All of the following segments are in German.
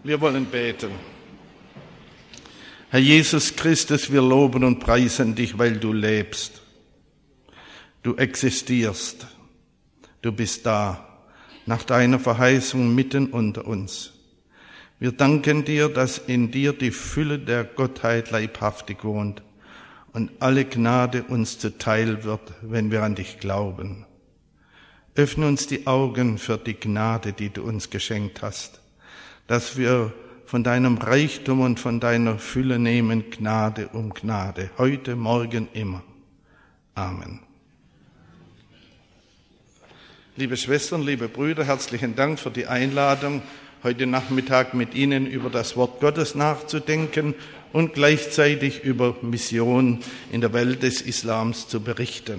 Wir wollen beten. Herr Jesus Christus, wir loben und preisen dich, weil du lebst. Du existierst. Du bist da, nach deiner Verheißung mitten unter uns. Wir danken dir, dass in dir die Fülle der Gottheit leibhaftig wohnt und alle Gnade uns zuteil wird, wenn wir an dich glauben. Öffne uns die Augen für die Gnade, die du uns geschenkt hast, dass wir von deinem Reichtum und von deiner Fülle nehmen, Gnade um Gnade, heute, morgen, immer. Amen. Liebe Schwestern, liebe Brüder, herzlichen Dank für die Einladung, heute Nachmittag mit Ihnen über das Wort Gottes nachzudenken und gleichzeitig über Mission in der Welt des Islams zu berichten.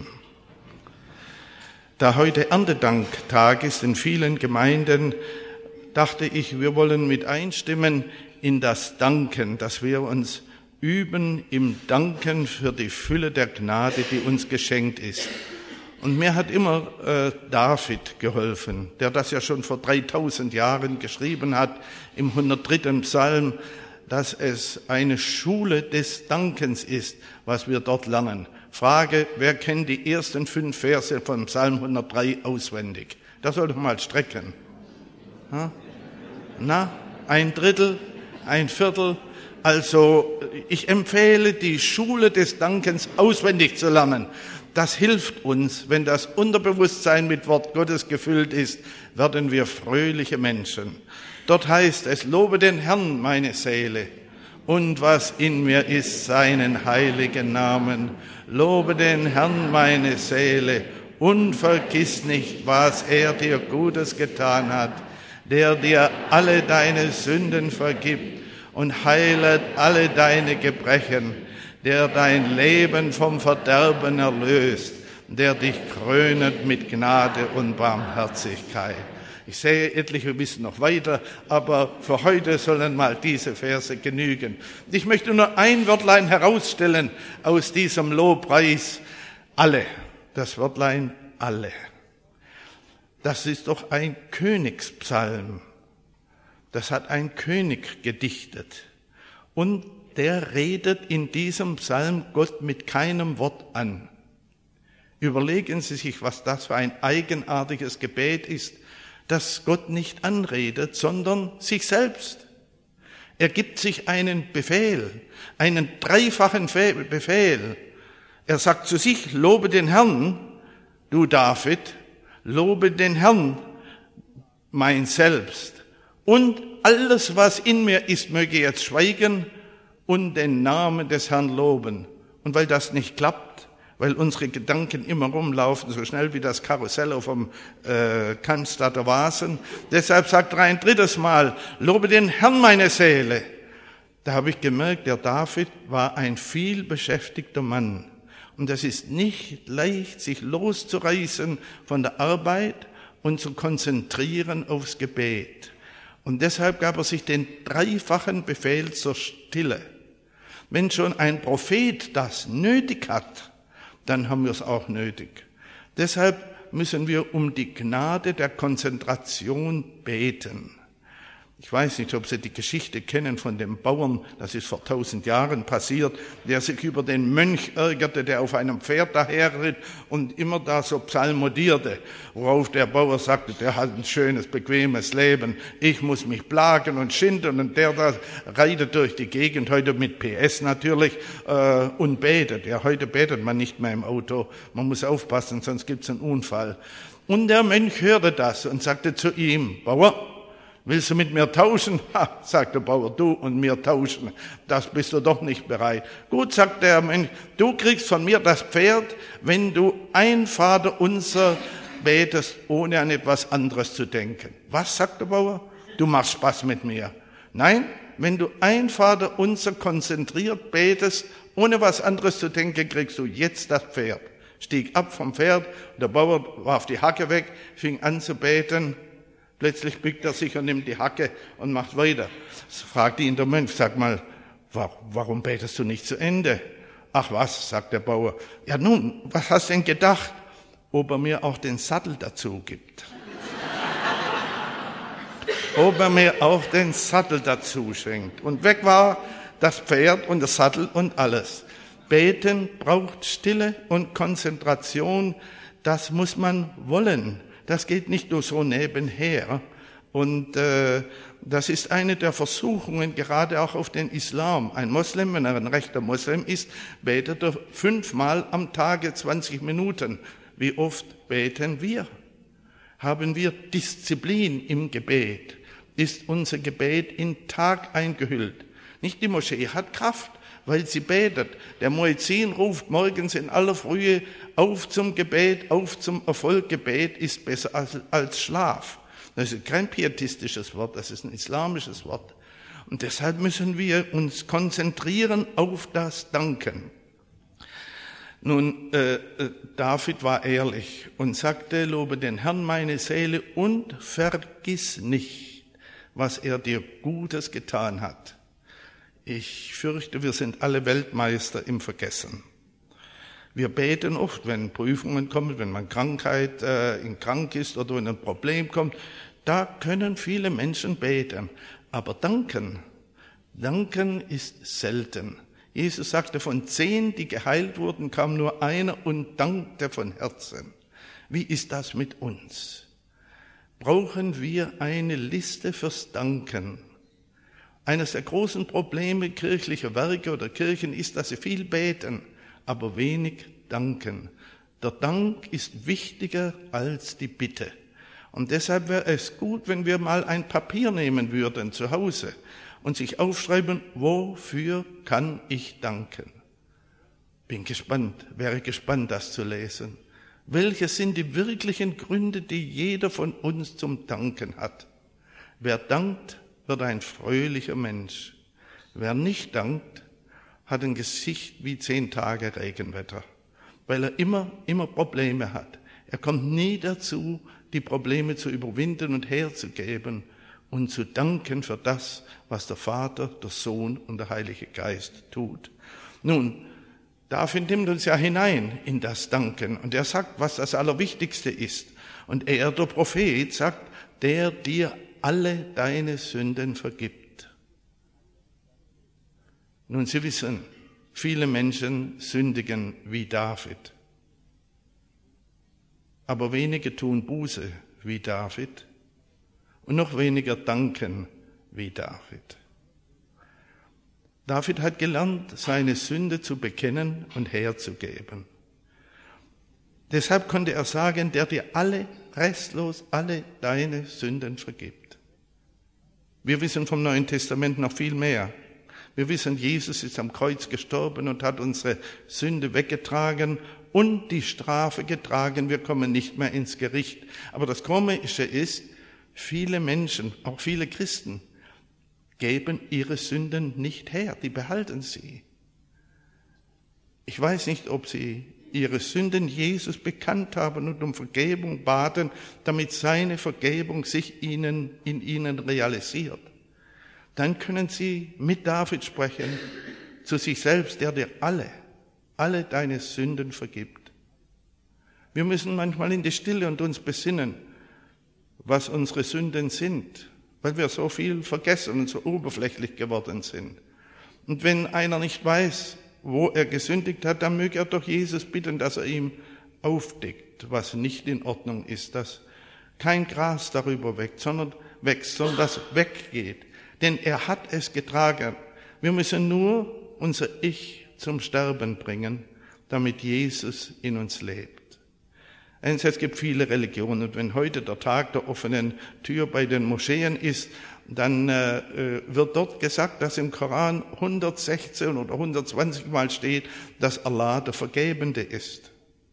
Da heute Erntedanktag ist in vielen Gemeinden, dachte ich, wir wollen mit einstimmen in das Danken, dass wir uns üben im Danken für die Fülle der Gnade, die uns geschenkt ist. Und mir hat immer David geholfen, der das ja schon vor 3000 Jahren geschrieben hat, im 103. Psalm, dass es eine Schule des Dankens ist, was wir dort lernen. Frage, wer kennt die ersten 5 Verse von Psalm 103 auswendig? Das sollte man mal strecken. Na, 1/3, 1/4. Also ich empfehle, die Schule des Dankens auswendig zu lernen. Das hilft uns, wenn das Unterbewusstsein mit Wort Gottes gefüllt ist, werden wir fröhliche Menschen. Dort heißt es, lobe den Herrn, meine Seele, und was in mir ist, seinen heiligen Namen. Lobe den Herrn, meine Seele, und vergiss nicht, was er dir Gutes getan hat, der dir alle deine Sünden vergibt und heilet alle deine Gebrechen, der dein Leben vom Verderben erlöst, der dich krönet mit Gnade und Barmherzigkeit. Ich sehe, etliche wissen noch weiter, aber für heute sollen mal diese Verse genügen. Ich möchte nur ein Wörtlein herausstellen aus diesem Lobpreis. Alle. Das Wörtlein alle. Das ist doch ein Königspsalm. Das hat ein König gedichtet. Und der redet in diesem Psalm Gott mit keinem Wort an. Überlegen Sie sich, was das für ein eigenartiges Gebet ist, dass Gott nicht anredet, sondern sich selbst. Er gibt sich einen Befehl, einen dreifachen Befehl. Er sagt zu sich, lobe den Herrn, du David, lobe den Herrn, mein Selbst. Und alles, was in mir ist, möge jetzt schweigen und den Namen des Herrn loben. Und weil das nicht klappt, weil unsere Gedanken immer rumlaufen, so schnell wie das Karussell auf dem Cannstatter Wasen. Deshalb sagt er ein drittes Mal, lobe den Herrn, meine Seele. Da habe ich gemerkt, der David war ein viel beschäftigter Mann. Und es ist nicht leicht, sich loszureißen von der Arbeit und zu konzentrieren aufs Gebet. Und deshalb gab er sich den dreifachen Befehl zur Stille. Wenn schon ein Prophet das nötig hat, dann haben wir es auch nötig. Deshalb müssen wir um die Gnade der Konzentration beten. Ich weiß nicht, ob Sie die Geschichte kennen von dem Bauern, das ist vor 1000 Jahren passiert, der sich über den Mönch ärgerte, der auf einem Pferd daherritt und immer da so psalmodierte, worauf der Bauer sagte, der hat ein schönes, bequemes Leben, ich muss mich plagen und schinden und der da reitet durch die Gegend, heute mit PS natürlich, und betet. Ja, heute betet man nicht mehr im Auto, man muss aufpassen, sonst gibt's einen Unfall. Und der Mönch hörte das und sagte zu ihm, Bauer, willst du mit mir tauschen? Ha, sagt der Bauer, du und mir tauschen, das bist du doch nicht bereit. Gut, sagt der Mönch, du kriegst von mir das Pferd, wenn du ein Vaterunser betest, ohne an etwas anderes zu denken. Was, sagt der Bauer? Du machst Spaß mit mir. Nein, wenn du ein Vaterunser konzentriert betest, ohne was anderes zu denken, kriegst du jetzt das Pferd. Stieg ab vom Pferd, der Bauer warf die Hacke weg, fing an zu beten. Plötzlich bückt er sich und nimmt die Hacke und macht weiter. Fragte ihn der Mönch, sag mal, warum betest du nicht zu Ende? Ach was, sagt der Bauer. Ja nun, was hast du denn gedacht? Ob er mir auch den Sattel dazu gibt. ob er mir auch den Sattel dazu schenkt. Und weg war das Pferd und der Sattel und alles. Beten braucht Stille und Konzentration. Das muss man wollen. Das geht nicht nur so nebenher. Und das ist eine der Versuchungen, gerade auch auf den Islam. Ein Moslem, wenn er ein rechter Moslem ist, betet er 5-mal am Tage 20 Minuten. Wie oft beten wir? Haben wir Disziplin im Gebet? Ist unser Gebet in Tag eingehüllt? Nicht die Moschee hat Kraft, weil sie betet. Der Muezzin ruft morgens in aller Frühe auf zum Gebet, auf zum Erfolg. Gebet ist besser als Schlaf. Das ist kein pietistisches Wort, das ist ein islamisches Wort. Und deshalb müssen wir uns konzentrieren auf das Danken. Nun, David war ehrlich und sagte, lobe den Herrn meine Seele und vergiss nicht, was er dir Gutes getan hat. Ich fürchte, wir sind alle Weltmeister im Vergessen. Wir beten oft, wenn Prüfungen kommen, wenn man krank ist oder wenn ein Problem kommt. Da können viele Menschen beten. Aber danken ist selten. Jesus sagte, von 10, die geheilt wurden, kam nur einer und dankte von Herzen. Wie ist das mit uns? Brauchen wir eine Liste fürs Danken? Eines der großen Probleme kirchlicher Werke oder Kirchen ist, dass sie viel beten, aber wenig danken. Der Dank ist wichtiger als die Bitte. Und deshalb wäre es gut, wenn wir mal ein Papier nehmen würden zu Hause und sich aufschreiben, wofür kann ich danken? Wäre gespannt, das zu lesen. Welche sind die wirklichen Gründe, die jeder von uns zum Danken hat? Wer dankt, wird ein fröhlicher Mensch. Wer nicht dankt, hat ein Gesicht wie 10 Tage Regenwetter, weil er immer Probleme hat. Er kommt nie dazu, die Probleme zu überwinden und herzugeben und zu danken für das, was der Vater, der Sohn und der Heilige Geist tut. Nun, David nimmt uns ja hinein in das Danken und er sagt, was das Allerwichtigste ist. Und er, der Prophet, sagt, der dir alle deine Sünden vergibt. Nun, Sie wissen, viele Menschen sündigen wie David. Aber wenige tun Buße wie David und noch weniger danken wie David. David hat gelernt, seine Sünde zu bekennen und herzugeben. Deshalb konnte er sagen, der dir restlos alle deine Sünden vergibt. Wir wissen vom Neuen Testament noch viel mehr. Wir wissen, Jesus ist am Kreuz gestorben und hat unsere Sünde weggetragen und die Strafe getragen. Wir kommen nicht mehr ins Gericht. Aber das Komische ist, viele Menschen, auch viele Christen, geben ihre Sünden nicht her. Die behalten sie. Ich weiß nicht, ob sie ihre Sünden Jesus bekannt haben und um Vergebung baten, damit seine Vergebung sich in ihnen realisiert. Dann können sie mit David sprechen, zu sich selbst, der dir alle deine Sünden vergibt. Wir müssen manchmal in die Stille und uns besinnen, was unsere Sünden sind, weil wir so viel vergessen und so oberflächlich geworden sind. Und wenn einer nicht weiß, wo er gesündigt hat, dann möge er doch Jesus bitten, dass er ihm aufdeckt, was nicht in Ordnung ist, dass kein Gras darüber wächst, sondern das weggeht. Denn er hat es getragen. Wir müssen nur unser Ich zum Sterben bringen, damit Jesus in uns lebt. Es gibt viele Religionen und wenn heute der Tag der offenen Tür bei den Moscheen ist, dann wird dort gesagt, dass im Koran 116 oder 120 Mal steht, dass Allah der Vergebende ist.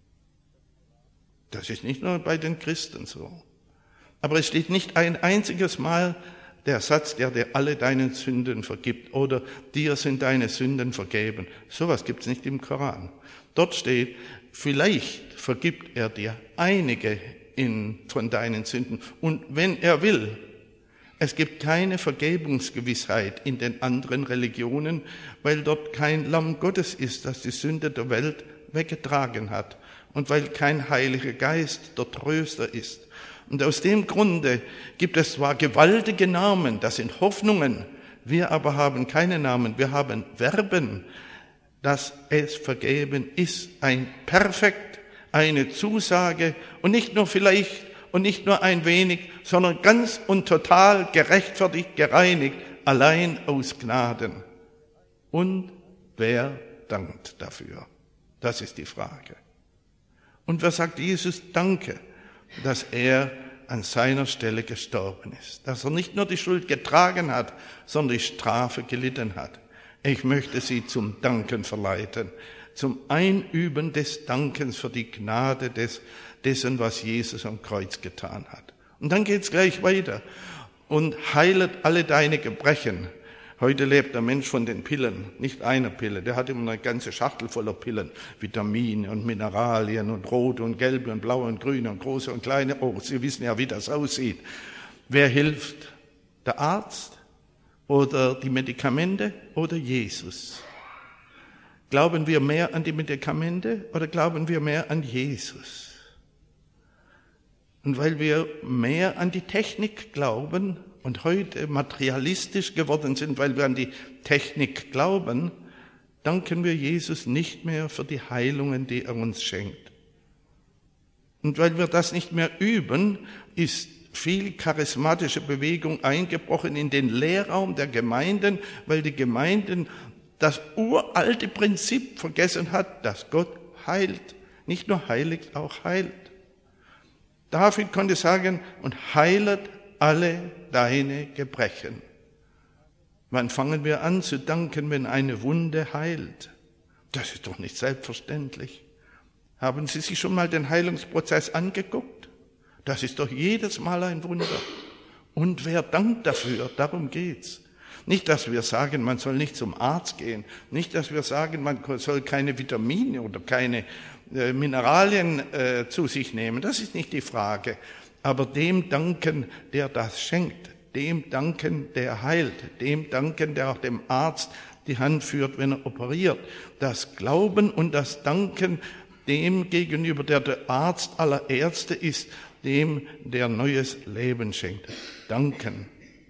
Das ist nicht nur bei den Christen so. Aber es steht nicht ein einziges Mal der Satz, der dir alle deine Sünden vergibt oder dir sind deine Sünden vergeben. Sowas gibt's nicht im Koran. Dort steht, vielleicht vergibt er dir einige von deinen Sünden. Und wenn er will, es gibt keine Vergebungsgewissheit in den anderen Religionen, weil dort kein Lamm Gottes ist, das die Sünde der Welt weggetragen hat und weil kein Heiliger Geist der Tröster ist. Und aus dem Grunde gibt es zwar gewaltige Namen, das sind Hoffnungen, wir aber haben keine Namen, wir haben Verben, dass es vergeben ist, ein Perfekt, eine Zusage und nicht nur vielleicht und nicht nur ein wenig, sondern ganz und total gerechtfertigt, gereinigt, allein aus Gnaden. Und wer dankt dafür? Das ist die Frage. Und wer sagt Jesus Danke, dass er an seiner Stelle gestorben ist, dass er nicht nur die Schuld getragen hat, sondern die Strafe gelitten hat. Ich möchte Sie zum Danken verleiten, zum Einüben des Dankens für die Gnade dessen, was Jesus am Kreuz getan hat. Und dann geht's gleich weiter. Und heilet alle deine Gebrechen. Heute lebt der Mensch von den Pillen, nicht einer Pille. Der hat immer eine ganze Schachtel voller Pillen, Vitamine und Mineralien und rote und gelbe und blaue und grüne und große und kleine. Oh, Sie wissen ja, wie das aussieht. Wer hilft? Der Arzt oder die Medikamente oder Jesus? Glauben wir mehr an die Medikamente oder glauben wir mehr an Jesus? Und weil wir mehr an die Technik glauben und heute materialistisch geworden sind, weil wir an die Technik glauben, danken wir Jesus nicht mehr für die Heilungen, die er uns schenkt. Und weil wir das nicht mehr üben, ist viel charismatische Bewegung eingebrochen in den Lehrraum der Gemeinden, weil die Gemeinden das uralte Prinzip vergessen hat, dass Gott heilt. Nicht nur heiligt, auch heilt. David konnte sagen, und heilet alle deine Gebrechen. Wann fangen wir an zu danken, wenn eine Wunde heilt? Das ist doch nicht selbstverständlich. Haben Sie sich schon mal den Heilungsprozess angeguckt? Das ist doch jedes Mal ein Wunder. Und wer dankt dafür? Darum geht's. Nicht, dass wir sagen, man soll nicht zum Arzt gehen. Nicht, dass wir sagen, man soll keine Vitamine oder keine Mineralien zu sich nehmen. Das ist nicht die Frage. Aber dem danken, der das schenkt. Dem danken, der heilt. Dem danken, der auch dem Arzt die Hand führt, wenn er operiert. Das Glauben und das Danken dem gegenüber, der Arzt aller Ärzte ist, dem, der neues Leben schenkt. Danken.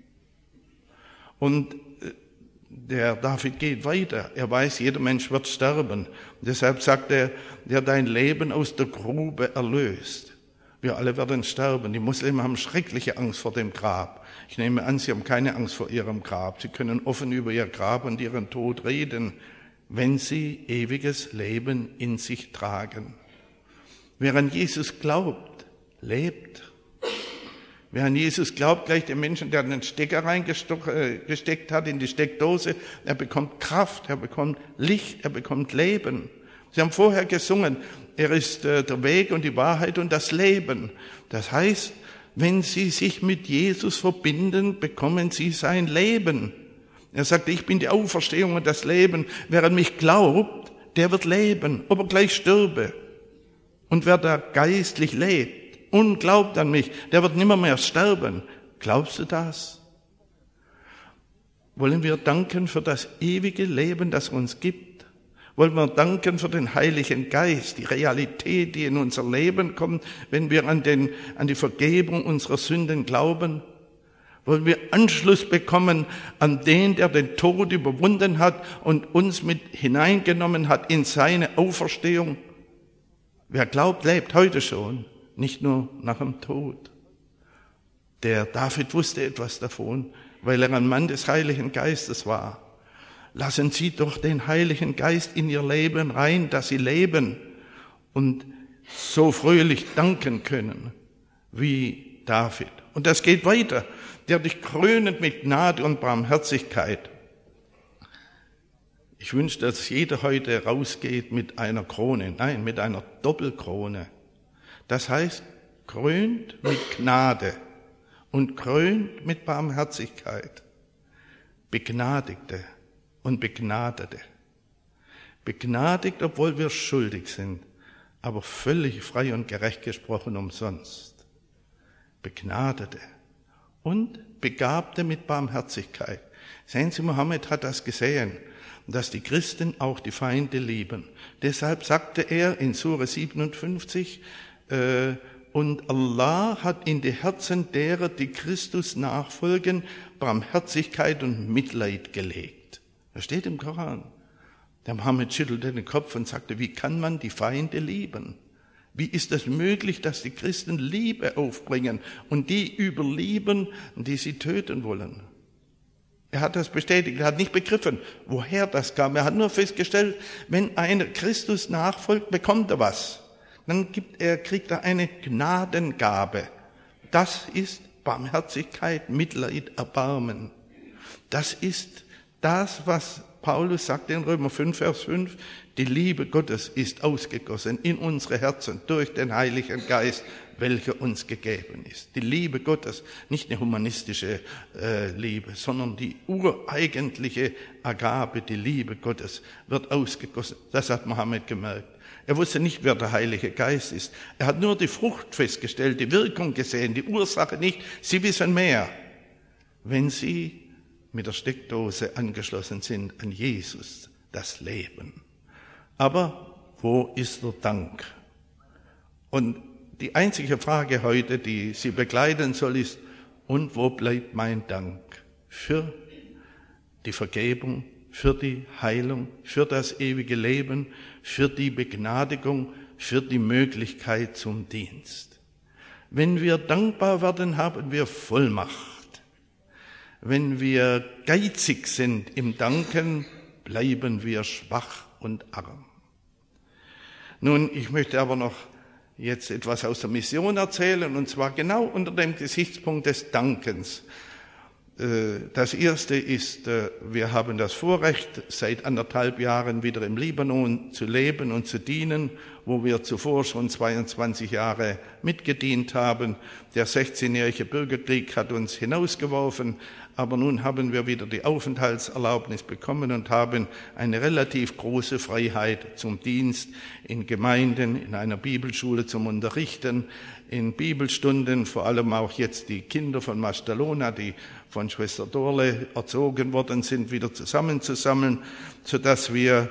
Und der David geht weiter. Er weiß, jeder Mensch wird sterben. Und deshalb sagt er, der dein Leben aus der Grube erlöst. Wir alle werden sterben. Die Muslime haben schreckliche Angst vor dem Grab. Ich nehme an, sie haben keine Angst vor ihrem Grab. Sie können offen über ihr Grab und ihren Tod reden, wenn sie ewiges Leben in sich tragen. Wer an Jesus glaubt, lebt. Wer an Jesus glaubt, gleich dem Menschen, der einen Stecker reingesteckt hat in die Steckdose, er bekommt Kraft, er bekommt Licht, er bekommt Leben. Sie haben vorher gesungen, er ist der Weg und die Wahrheit und das Leben. Das heißt, wenn Sie sich mit Jesus verbinden, bekommen Sie sein Leben. Er sagte, ich bin die Auferstehung und das Leben. Wer an mich glaubt, der wird leben, ob er gleich stürbe. Und wer da geistlich lebt und glaubt an mich, der wird nimmer mehr sterben. Glaubst du das? Wollen wir danken für das ewige Leben, das uns gibt? Wollen wir danken für den Heiligen Geist, die Realität, die in unser Leben kommt, wenn wir an die Vergebung unserer Sünden glauben? Wollen wir Anschluss bekommen an den, der den Tod überwunden hat und uns mit hineingenommen hat in seine Auferstehung? Wer glaubt, lebt heute schon, nicht nur nach dem Tod. Der David wusste etwas davon, weil er ein Mann des Heiligen Geistes war. Lassen Sie doch den Heiligen Geist in Ihr Leben rein, dass Sie leben und so fröhlich danken können wie David. Und das geht weiter. Der dich krönet mit Gnade und Barmherzigkeit. Ich wünsche, dass jeder heute rausgeht mit einer Krone. Nein, mit einer Doppelkrone. Das heißt, krönt mit Gnade und krönt mit Barmherzigkeit. Begnadigte und Begnadete. Begnadigt, obwohl wir schuldig sind, aber völlig frei und gerecht gesprochen umsonst. Begnadete und Begabte mit Barmherzigkeit. Sehen Sie, Mohammed hat das gesehen, dass die Christen auch die Feinde lieben. Deshalb sagte er in Sure 57, Und Allah hat in die Herzen derer, die Christus nachfolgen, Barmherzigkeit und Mitleid gelegt. Das steht im Koran. Der Mohammed schüttelte den Kopf und sagte, wie kann man die Feinde lieben? Wie ist es möglich, dass die Christen Liebe aufbringen und die überlieben, die sie töten wollen? Er hat das bestätigt, er hat nicht begriffen, woher das kam. Er hat nur festgestellt, wenn einer Christus nachfolgt, bekommt er was. Dann kriegt er eine Gnadengabe. Das ist Barmherzigkeit, Mitleid, Erbarmen. Das ist das, was Paulus sagt in Römer 5, Vers 5, die Liebe Gottes ist ausgegossen in unsere Herzen durch den Heiligen Geist, welcher uns gegeben ist. Die Liebe Gottes, nicht eine humanistische Liebe, sondern die ureigentliche Agape, die Liebe Gottes, wird ausgegossen. Das hat Mohammed gemerkt. Er wusste nicht, wer der Heilige Geist ist. Er hat nur die Frucht festgestellt, die Wirkung gesehen, die Ursache nicht. Sie wissen mehr, wenn sie mit der Steckdose angeschlossen sind an Jesus, das Leben. Aber wo ist der Dank? Und die einzige Frage heute, die Sie begleiten soll, ist, und wo bleibt mein Dank für die Vergebung, für die Heilung, für das ewige Leben, für die Begnadigung, für die Möglichkeit zum Dienst? Wenn wir dankbar werden, haben wir Vollmacht. Wenn wir geizig sind im Danken, bleiben wir schwach und arm. Nun, ich möchte aber noch jetzt etwas aus der Mission erzählen, und zwar genau unter dem Gesichtspunkt des Dankens. Das erste ist, wir haben das Vorrecht, seit 1,5 Jahren wieder im Libanon zu leben und zu dienen, wo wir zuvor schon 22 Jahre mitgedient haben. Der 16-jährige Bürgerkrieg hat uns hinausgeworfen, aber nun haben wir wieder die Aufenthaltserlaubnis bekommen und haben eine relativ große Freiheit zum Dienst in Gemeinden, in einer Bibelschule zum Unterrichten, in Bibelstunden, vor allem auch jetzt die Kinder von Mastalona, die von Schwester Dorle erzogen worden sind, wieder zusammenzusammeln, sodass wir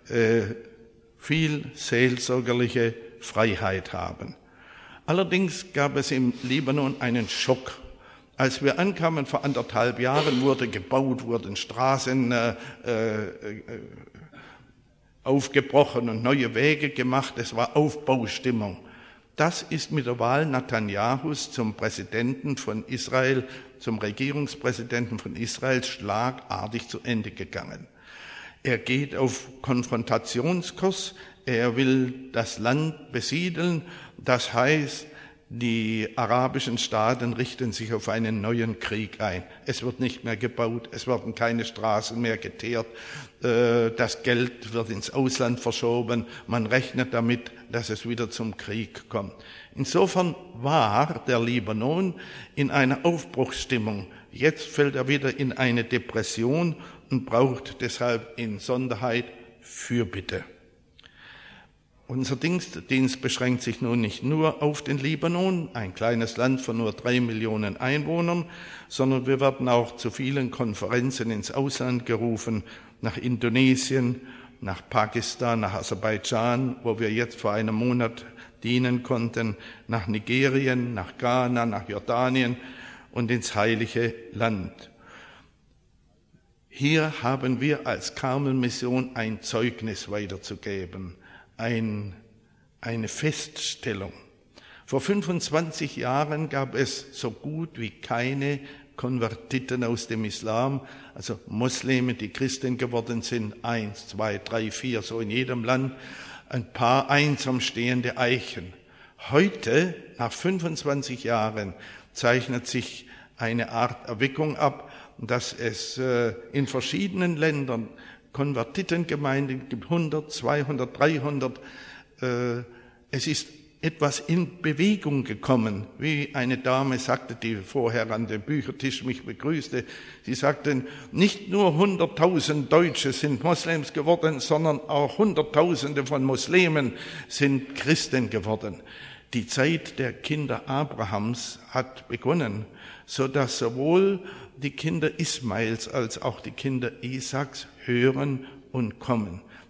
viel seelsorgerliche Freiheit haben. Allerdings gab es im Libanon einen Schock. Als wir ankamen vor 1,5 Jahren, wurde gebaut, wurden Straßen aufgebrochen und neue Wege gemacht. Es war Aufbaustimmung. Das ist mit der Wahl Netanjahus zum Präsidenten von Israel, zum Regierungspräsidenten von Israel schlagartig zu Ende gegangen. Er geht auf Konfrontationskurs, er will das Land besiedeln, das heißt, die arabischen Staaten richten sich auf einen neuen Krieg ein. Es wird nicht mehr gebaut, es werden keine Straßen mehr geteert, das Geld wird ins Ausland verschoben, man rechnet damit, dass es wieder zum Krieg kommt. Insofern war der Libanon in einer Aufbruchsstimmung. Jetzt fällt er wieder in eine Depression und braucht deshalb in Sonderheit Fürbitte. Unser Dienst beschränkt sich nun nicht nur auf den Libanon, ein kleines Land von nur 3 Millionen Einwohnern, sondern wir werden auch zu vielen Konferenzen ins Ausland gerufen, nach Indonesien, nach Pakistan, nach Aserbaidschan, wo wir jetzt vor einem Monat dienen konnten, nach Nigerien, nach Ghana, nach Jordanien und ins Heilige Land. Hier haben wir als Karmelmission ein Zeugnis weiterzugeben. Eine Feststellung. Vor 25 Jahren gab es so gut wie keine Konvertiten aus dem Islam, also Muslime, die Christen geworden sind, 1, 2, 3, 4, so in jedem Land, ein paar einsam stehende Eichen. Heute, nach 25 Jahren, zeichnet sich eine Art Erweckung ab, dass es in verschiedenen Ländern Konvertitengemeinden gibt, 100, 200, 300. Es ist etwas in Bewegung gekommen, wie eine Dame sagte, die vorher an dem Büchertisch mich begrüßte. Sie sagten, nicht nur 100.000 Deutsche sind Moslems geworden, sondern auch Hunderttausende von Muslimen sind Christen geworden. Die Zeit der Kinder Abrahams hat begonnen, so dass sowohl die Kinder Ismails als auch die Kinder Isaaks hören und kommen.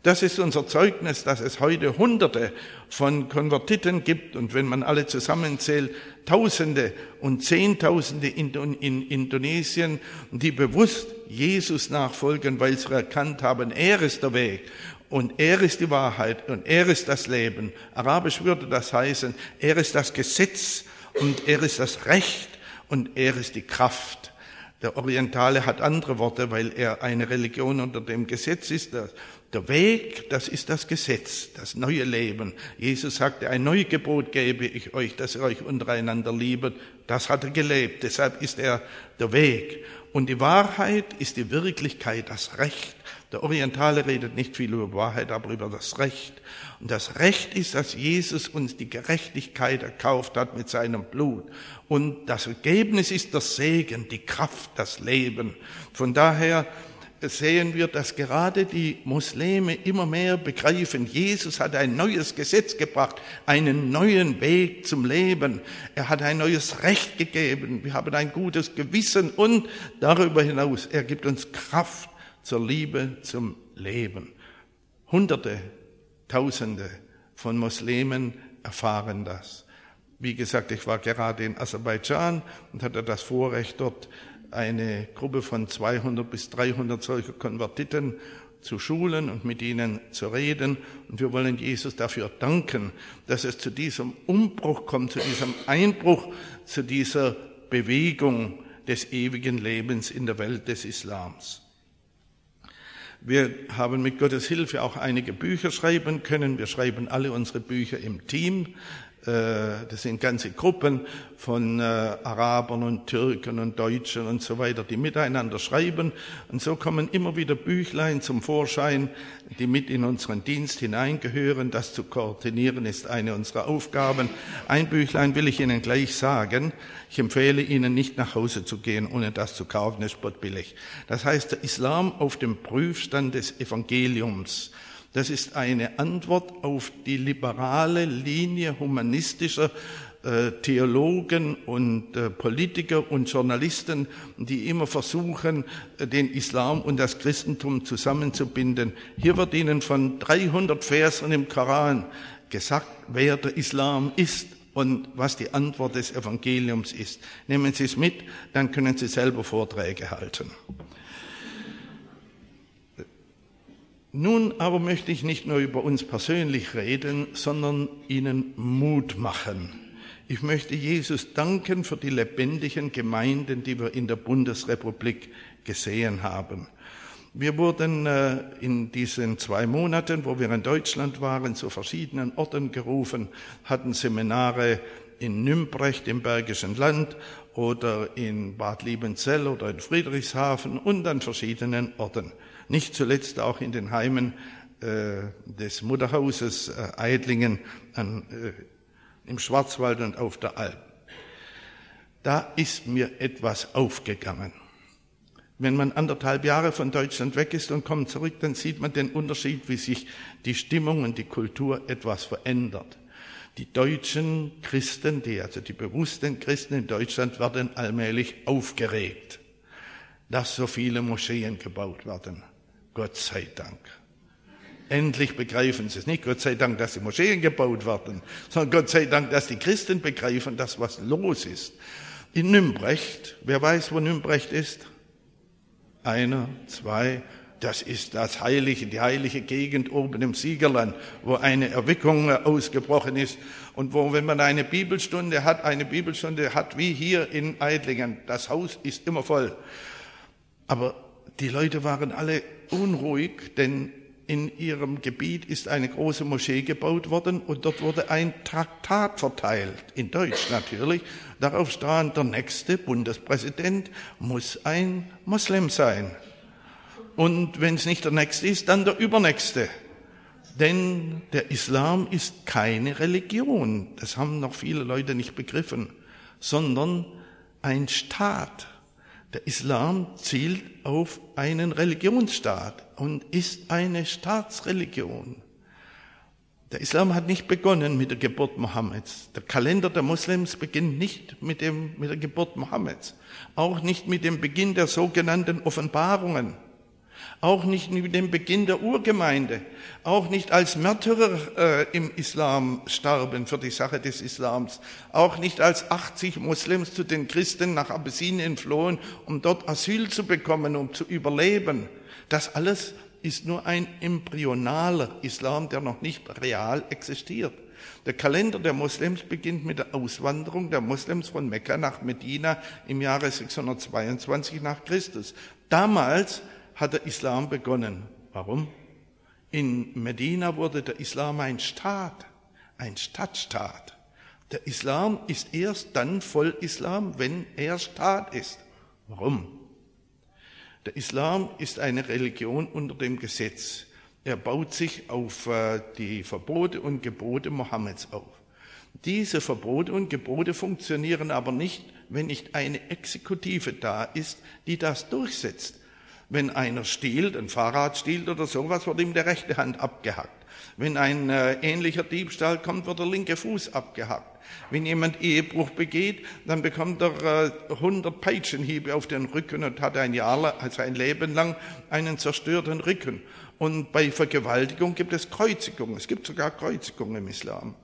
Das ist unser Zeugnis, dass es heute Hunderte von Konvertiten gibt und wenn man alle zusammenzählt, Tausende und Zehntausende in Indonesien, die bewusst Jesus nachfolgen, weil sie erkannt haben, er ist der Weg und er ist die Wahrheit und er ist das Leben. Arabisch würde das heißen, er ist das Gesetz und er ist das Recht und er ist die Kraft. Der Orientale hat andere Worte, weil er eine Religion unter dem Gesetz ist. Der Weg, das ist das Gesetz, das neue Leben. Jesus sagte, ein neues Gebot gebe ich euch, dass ihr euch untereinander liebet. Das hat er gelebt, deshalb ist er der Weg. Und die Wahrheit ist die Wirklichkeit, das Recht. Der Orientale redet nicht viel über Wahrheit, aber über das Recht. Und das Recht ist, dass Jesus uns die Gerechtigkeit erkauft hat mit seinem Blut. Und das Ergebnis ist der Segen, die Kraft, das Leben. Von daher sehen wir, dass gerade die Muslime immer mehr begreifen, Jesus hat ein neues Gesetz gebracht, einen neuen Weg zum Leben. Er hat ein neues Recht gegeben. Wir haben ein gutes Gewissen und darüber hinaus, er gibt uns Kraft zur Liebe, zum Leben. Hunderte, Tausende von Muslimen erfahren das. Wie gesagt, ich war gerade in Aserbaidschan und hatte das Vorrecht, dort eine Gruppe von 200 bis 300 solcher Konvertiten zu schulen und mit ihnen zu reden. Und wir wollen Jesus dafür danken, dass es zu diesem Umbruch kommt, zu diesem Einbruch, zu dieser Bewegung des ewigen Lebens in der Welt des Islams. Wir haben mit Gottes Hilfe auch einige Bücher schreiben können. Wir schreiben alle unsere Bücher im Team. Das sind ganze Gruppen von Arabern und Türken und Deutschen und so weiter, die miteinander schreiben. Und so kommen immer wieder Büchlein zum Vorschein, die mit in unseren Dienst hineingehören. Das zu koordinieren ist eine unserer Aufgaben. Ein Büchlein will ich Ihnen gleich sagen. Ich empfehle Ihnen nicht nach Hause zu gehen, ohne das zu kaufen, das ist spottbillig. Das heißt, der Islam auf dem Prüfstand des Evangeliums. Das ist eine Antwort auf die liberale Linie humanistischer Theologen und Politiker und Journalisten, die immer versuchen, den Islam und das Christentum zusammenzubinden. Hier wird Ihnen von 300 Versen im Koran gesagt, wer der Islam ist und was die Antwort des Evangeliums ist. Nehmen Sie es mit, dann können Sie selber Vorträge halten. Nun aber möchte ich nicht nur über uns persönlich reden, sondern Ihnen Mut machen. Ich möchte Jesus danken für die lebendigen Gemeinden, die wir in der Bundesrepublik gesehen haben. Wir wurden in diesen 2 Monaten, wo wir in Deutschland waren, zu verschiedenen Orten gerufen, hatten Seminare in Nümbrecht im Bergischen Land oder in Bad Liebenzell oder in Friedrichshafen und an verschiedenen Orten. Nicht zuletzt auch in den Heimen des Mutterhauses Eidlingen im Schwarzwald und auf der Alp. Da ist mir etwas aufgegangen. Wenn man 1,5 Jahre von Deutschland weg ist und kommt zurück, dann sieht man den Unterschied, wie sich die Stimmung und die Kultur etwas verändert. Die deutschen Christen, die bewussten Christen in Deutschland werden allmählich aufgeregt, dass so viele Moscheen gebaut werden. Gott sei Dank. Endlich begreifen sie es nicht. Gott sei Dank, dass die Moscheen gebaut werden, sondern Gott sei Dank, dass die Christen begreifen, dass was los ist. In Nümbrecht, wer weiß, wo Nümbrecht ist? 1, 2, das ist die heilige Gegend oben im Siegerland, wo eine Erweckung ausgebrochen ist und wo, wenn man eine Bibelstunde hat wie hier in Eidlingen, das Haus ist immer voll. Aber die Leute waren alle unruhig, denn in ihrem Gebiet ist eine große Moschee gebaut worden und dort wurde ein Traktat verteilt, in Deutsch natürlich. Darauf stand, der nächste Bundespräsident muss ein Moslem sein. Und wenn es nicht der nächste ist, dann der übernächste. Denn der Islam ist keine Religion, das haben noch viele Leute nicht begriffen, sondern ein Staat. Der Islam zielt auf einen Religionsstaat und ist eine Staatsreligion. Der Islam hat nicht begonnen mit der Geburt Mohammeds. Der Kalender der Moslems beginnt nicht mit der Geburt Mohammeds, auch nicht mit dem Beginn der sogenannten Offenbarungen. auch nicht mit dem Beginn der Urgemeinde, auch nicht als Märtyrer im Islam starben für die Sache des Islams, auch nicht als 80 Moslems zu den Christen nach Abessinien flohen, um dort Asyl zu bekommen, um zu überleben. Das alles ist nur ein embryonaler Islam, der noch nicht real existiert. Der Kalender der Moslems beginnt mit der Auswanderung der Moslems von Mekka nach Medina im Jahre 622 nach Christus. Damals hat der Islam begonnen. Warum? In Medina wurde der Islam ein Staat, ein Stadtstaat. Der Islam ist erst dann Vollislam, wenn er Staat ist. Warum? Der Islam ist eine Religion unter dem Gesetz. Er baut sich auf die Verbote und Gebote Mohammeds auf. Diese Verbote und Gebote funktionieren aber nicht, wenn nicht eine Exekutive da ist, die das durchsetzt. Wenn einer stiehlt, ein Fahrrad stiehlt oder sowas, wird ihm die rechte Hand abgehackt. Wenn ein ähnlicher Diebstahl kommt, wird der linke Fuß abgehackt. Wenn jemand Ehebruch begeht, dann bekommt er 100 Peitschenhiebe auf den Rücken und hat ein Leben lang einen zerstörten Rücken. Und bei Vergewaltigung gibt es Kreuzigung. Es gibt sogar Kreuzigung im Islam.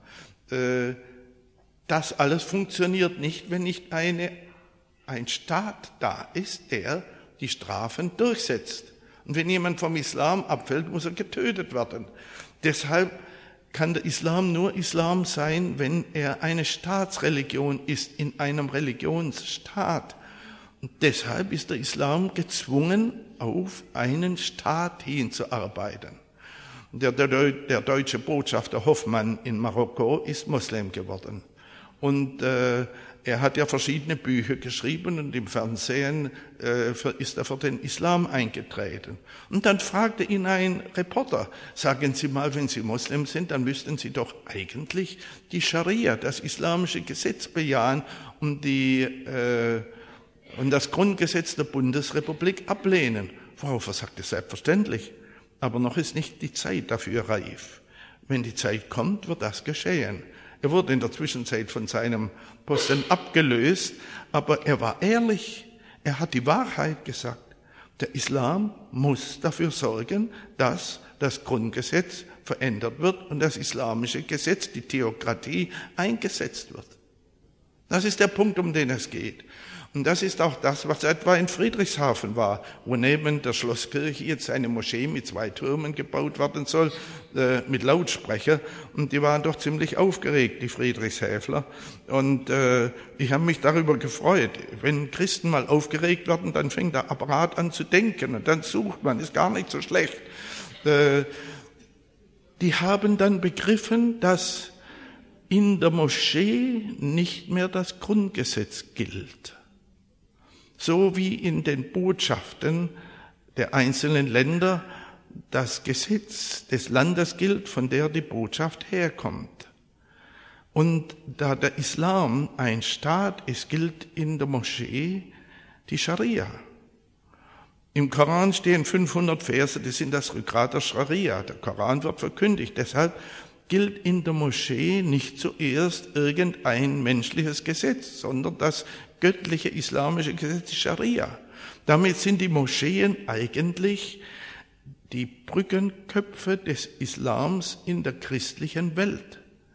Das alles funktioniert nicht, wenn nicht ein Staat da ist, der die Strafen durchsetzt. Und wenn jemand vom Islam abfällt, muss er getötet werden. Deshalb kann der Islam nur Islam sein, wenn er eine Staatsreligion ist, in einem Religionsstaat. Und deshalb ist der Islam gezwungen, auf einen Staat hinzuarbeiten. Der deutsche Botschafter Hoffmann in Marokko ist Moslem geworden. Und er hat ja verschiedene Bücher geschrieben und im Fernsehen ist er für den Islam eingetreten. Und dann fragte ihn ein Reporter, sagen Sie mal, wenn Sie Moslem sind, dann müssten Sie doch eigentlich die Scharia, das islamische Gesetz bejahen und das Grundgesetz der Bundesrepublik ablehnen. Frau Hofer sagte, selbstverständlich, aber noch ist nicht die Zeit dafür reif. Wenn die Zeit kommt, wird das geschehen. Er wurde in der Zwischenzeit von seinem Posten abgelöst, aber er war ehrlich. Er hat die Wahrheit gesagt. Der Islam muss dafür sorgen, dass das Grundgesetz verändert wird und das islamische Gesetz, die Theokratie, eingesetzt wird. Das ist der Punkt, um den es geht. Und das ist auch das, was etwa in Friedrichshafen war, wo neben der Schlosskirche jetzt eine Moschee mit 2 Türmen gebaut werden soll, mit Lautsprecher. Und die waren doch ziemlich aufgeregt, die Friedrichshäfler. Und ich habe mich darüber gefreut. Wenn Christen mal aufgeregt werden, dann fängt der Apparat an zu denken und dann sucht man, ist gar nicht so schlecht. Die haben dann begriffen, dass in der Moschee nicht mehr das Grundgesetz gilt. So wie in den Botschaften der einzelnen Länder das Gesetz des Landes gilt, von der die Botschaft herkommt. Und da der Islam ein Staat ist, gilt in der Moschee die Scharia. Im Koran stehen 500 Verse, die sind das Rückgrat der Scharia. Der Koran wird verkündigt. Deshalb gilt in der Moschee nicht zuerst irgendein menschliches Gesetz, sondern das göttliche islamische Gesetz, die Scharia. Damit sind die Moscheen eigentlich die Brückenköpfe des Islams in der christlichen Welt.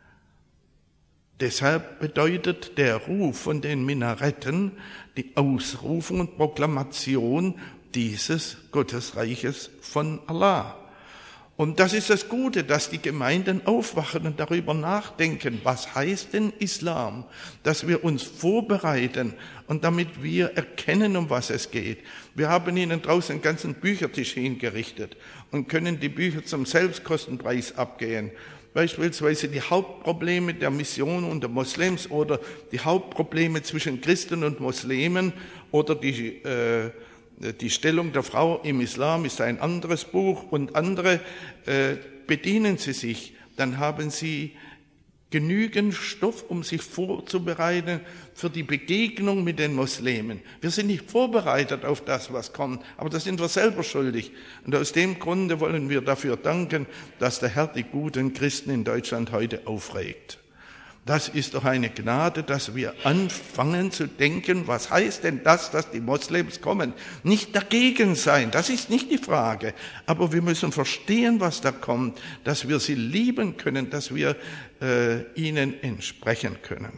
Deshalb bedeutet der Ruf von den Minaretten die Ausrufung und Proklamation dieses Gottesreiches von Allah. Und das ist das Gute, dass die Gemeinden aufwachen und darüber nachdenken, was heißt denn Islam, dass wir uns vorbereiten und damit wir erkennen, um was es geht. Wir haben Ihnen draußen einen ganzen Büchertisch hingerichtet und können die Bücher zum Selbstkostenpreis abgehen. Beispielsweise die Hauptprobleme der Mission und der Moslems oder die Hauptprobleme zwischen Christen und Muslimen oder die Stellung der Frau im Islam ist ein anderes Buch und andere bedienen Sie sich. Dann haben Sie genügend Stoff, um sich vorzubereiten für die Begegnung mit den Muslimen. Wir sind nicht vorbereitet auf das, was kommt, aber da sind wir selber schuldig. Und aus dem Grunde wollen wir dafür danken, dass der Herr die guten Christen in Deutschland heute aufregt. Das ist doch eine Gnade, dass wir anfangen zu denken, was heißt denn das, dass die Moslems kommen? Nicht dagegen sein, das ist nicht die Frage. Aber wir müssen verstehen, was da kommt, dass wir sie lieben können, dass wir ihnen entsprechen können.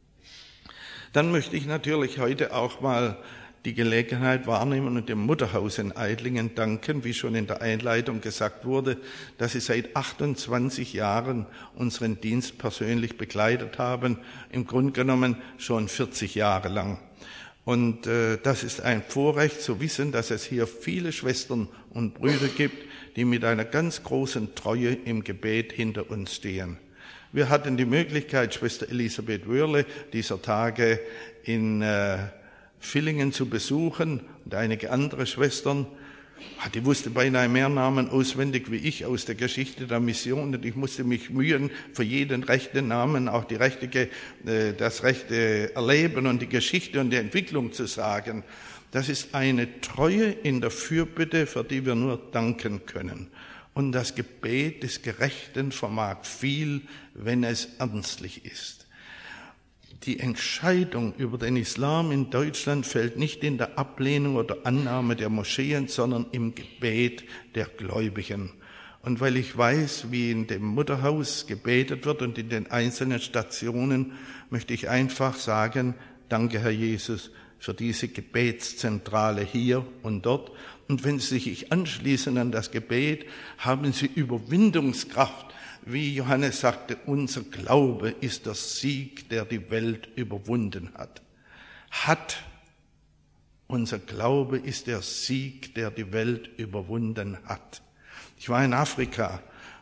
Dann möchte ich natürlich heute auch mal die Gelegenheit wahrnehmen und dem Mutterhaus in Eidlingen danken, wie schon in der Einleitung gesagt wurde, dass sie seit 28 Jahren unseren Dienst persönlich begleitet haben, im Grunde genommen schon 40 Jahre lang. Und das ist ein Vorrecht zu wissen, dass es hier viele Schwestern und Brüder gibt, die mit einer ganz großen Treue im Gebet hinter uns stehen. Wir hatten die Möglichkeit, Schwester Elisabeth Wörle dieser Tage in Villingen zu besuchen und einige andere Schwestern. Die wusste beinahe mehr Namen auswendig wie ich aus der Geschichte der Mission und ich musste mich mühen, für jeden rechten Namen auch das rechte Erleben und die Geschichte und die Entwicklung zu sagen. Das ist eine Treue in der Fürbitte, für die wir nur danken können. Und das Gebet des Gerechten vermag viel, wenn es ernstlich ist. Die Entscheidung über den Islam in Deutschland fällt nicht in der Ablehnung oder Annahme der Moscheen, sondern im Gebet der Gläubigen. Und weil ich weiß, wie in dem Mutterhaus gebetet wird und in den einzelnen Stationen, möchte ich einfach sagen, danke Herr Jesus für diese Gebetszentrale hier und dort. Und wenn Sie sich anschließen an das Gebet, haben Sie Überwindungskraft. Wie Johannes sagte, unser Glaube ist der Sieg, der die Welt überwunden hat. Unser Glaube ist der Sieg, der die Welt überwunden hat. Ich war in Afrika,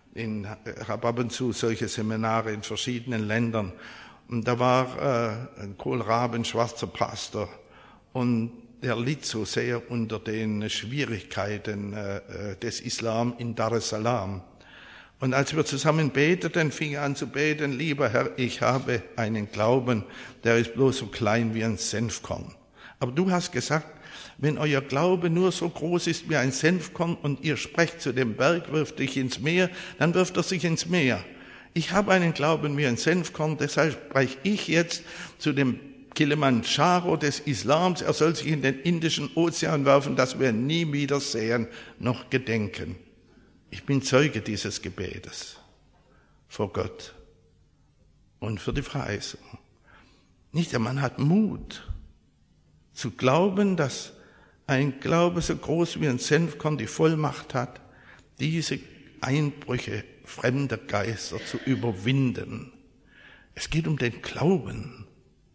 habe ab und zu solche Seminare in verschiedenen Ländern. Und da war ein Kohlraben, schwarzer Pastor. Und der litt so sehr unter den Schwierigkeiten des Islam in Dar es Salaam. Und als wir zusammen beteten, fing er an zu beten, lieber Herr, ich habe einen Glauben, der ist bloß so klein wie ein Senfkorn. Aber du hast gesagt, wenn euer Glaube nur so groß ist wie ein Senfkorn und ihr sprecht zu dem Berg, wirf dich ins Meer, dann wirft er sich ins Meer. Ich habe einen Glauben wie ein Senfkorn, deshalb spreche ich jetzt zu dem Kilimanjaro des Islams, er soll sich in den Indischen Ozean werfen, dass wir nie wieder sehen noch gedenken. Ich bin Zeuge dieses Gebetes vor Gott und für die Verheißung. Nicht der Mann hat Mut zu glauben, dass ein Glaube so groß wie ein Senfkorn die Vollmacht hat, diese Einbrüche fremder Geister zu überwinden. Es geht um den Glauben.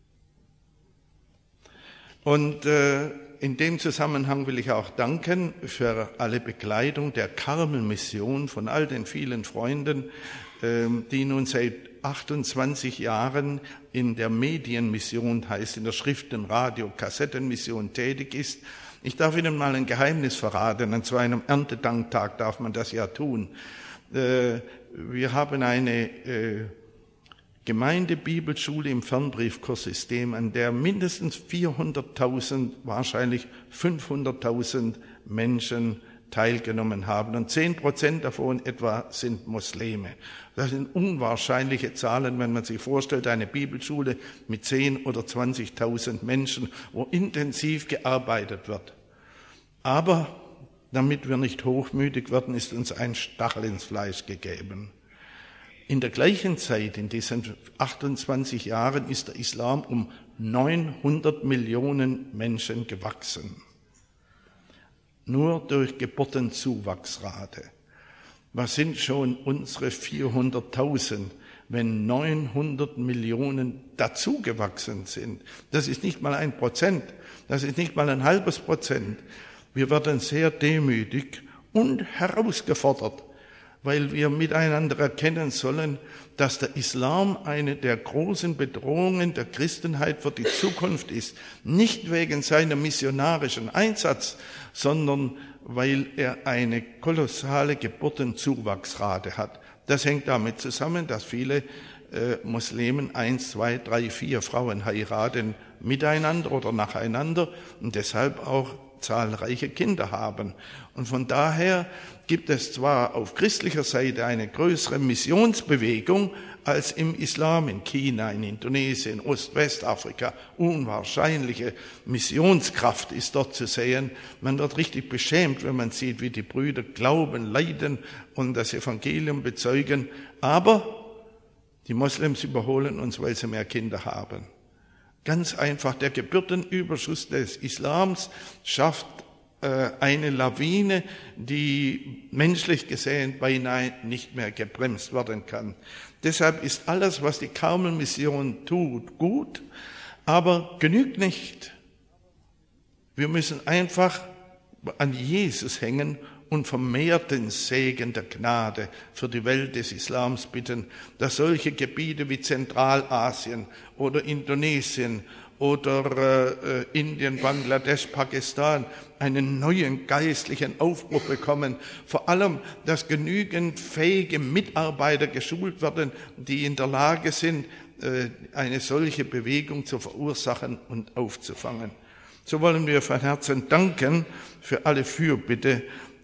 Und in dem Zusammenhang will ich auch danken für alle Begleitung der Karmel-Mission von all den vielen Freunden, die nun seit 28 Jahren in der Medienmission, heißt in der Schriften-, Radio-, Kassettenmission tätig ist. Ich darf Ihnen mal ein Geheimnis verraten, an so einem Erntedanktag darf man das ja tun. Wir haben eine Gemeindebibelschule im Fernbriefkurssystem, an der mindestens 400.000, wahrscheinlich 500.000 Menschen teilgenommen haben. Und 10% davon etwa sind Muslime. Das sind unwahrscheinliche Zahlen, wenn man sich vorstellt, eine Bibelschule mit 10.000 oder 20.000 Menschen, wo intensiv gearbeitet wird. Aber damit wir nicht hochmütig werden, ist uns ein Stachel ins Fleisch gegeben. In der gleichen Zeit, in diesen 28 Jahren, ist der Islam um 900 Millionen Menschen gewachsen. Nur durch Geburtenzuwachsrate. Was sind schon unsere 400.000, wenn 900 Millionen dazugewachsen sind? Das ist nicht mal 1%, das ist nicht mal ein halbes Prozent. Wir werden sehr demütig und herausgefordert, weil wir miteinander erkennen sollen, dass der Islam eine der großen Bedrohungen der Christenheit für die Zukunft ist. Nicht wegen seinem missionarischen Einsatz, sondern weil er eine kolossale Geburtenzuwachsrate hat. Das hängt damit zusammen, dass viele Muslimen 1, 2, 3, 4 Frauen heiraten miteinander oder nacheinander und deshalb auch zahlreiche Kinder haben. Und von daher gibt es zwar auf christlicher Seite eine größere Missionsbewegung als im Islam, in China, in Indonesien, Ost-Westafrika. Unwahrscheinliche Missionskraft ist dort zu sehen. Man wird richtig beschämt, wenn man sieht, wie die Brüder glauben, leiden und das Evangelium bezeugen. Aber die Moslems überholen uns, weil sie mehr Kinder haben. Ganz einfach, der Geburtenüberschuss des Islams schafft eine Lawine, die menschlich gesehen beinahe nicht mehr gebremst werden kann. Deshalb ist alles, was die Karmelmission tut, gut, aber genügt nicht. Wir müssen einfach an Jesus hängen und vermehrten Segen der Gnade für die Welt des Islams bitten, dass solche Gebiete wie Zentralasien oder Indonesien oder Indien, Bangladesch, Pakistan einen neuen geistlichen Aufbruch bekommen. Vor allem, dass genügend fähige Mitarbeiter geschult werden, die in der Lage sind, eine solche Bewegung zu verursachen und aufzufangen. So wollen wir von Herzen danken für alle Fürbitte,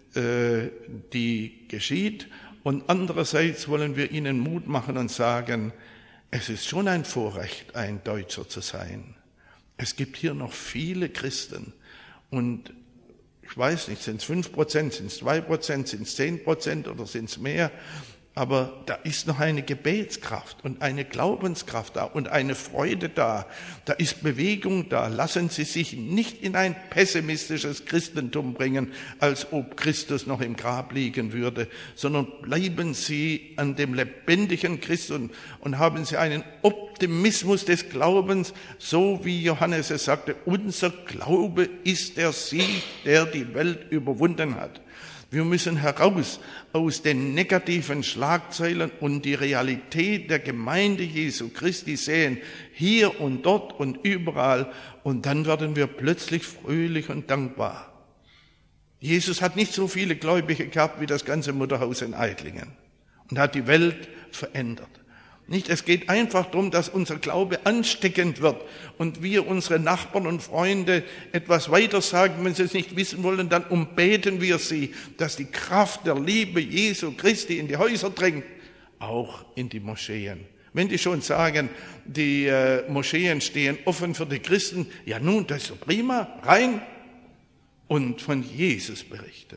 die geschieht. Und andererseits wollen wir Ihnen Mut machen und sagen, es ist schon ein Vorrecht, ein Deutscher zu sein. Es gibt hier noch viele Christen und ich weiß nicht, sind es 5%, sind es 2%, sind es 10% oder sind es mehr? Aber da ist noch eine Gebetskraft und eine Glaubenskraft da und eine Freude da. Da ist Bewegung da. Lassen Sie sich nicht in ein pessimistisches Christentum bringen, als ob Christus noch im Grab liegen würde, sondern bleiben Sie an dem lebendigen Christus und haben Sie einen Optimismus des Glaubens, so wie Johannes es sagte, unser Glaube ist der Sieg, der die Welt überwunden hat. Wir müssen heraus aus den negativen Schlagzeilen und die Realität der Gemeinde Jesu Christi sehen, hier und dort und überall, und dann werden wir plötzlich fröhlich und dankbar. Jesus hat nicht so viele Gläubige gehabt wie das ganze Mutterhaus in Eitlingen und hat die Welt verändert. Nicht, es geht einfach darum, dass unser Glaube ansteckend wird und wir unsere Nachbarn und Freunde etwas weiter sagen, wenn sie es nicht wissen wollen, dann umbeten wir sie, dass die Kraft der Liebe Jesu Christi in die Häuser dringt, auch in die Moscheen. Wenn die schon sagen, die Moscheen stehen offen für die Christen, ja nun, das ist so prima, rein und von Jesus berichten.